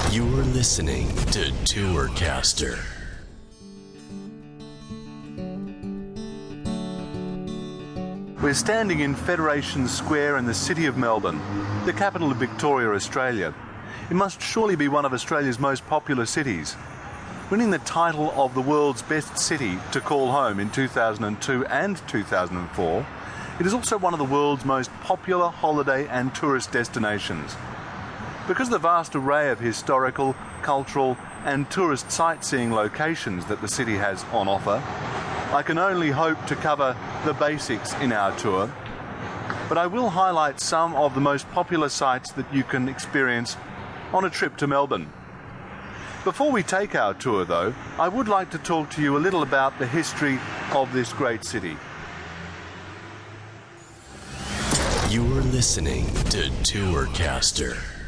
You're listening to Tourcaster. We're standing in Federation Square in the city of Melbourne, the capital of Victoria, Australia. It must surely be one of Australia's most popular cities. Winning the title of the world's best city to call home in 2002 and 2004, it is also one of the world's most popular holiday and tourist destinations. Because of the vast array of historical, cultural and tourist sightseeing locations that the city has on offer, I can only hope to cover the basics in our tour, but I will highlight some of the most popular sites that you can experience on a trip to Melbourne. Before we take our tour though, I would like to talk to you a little about the history of this great city. You're listening to Tourcaster.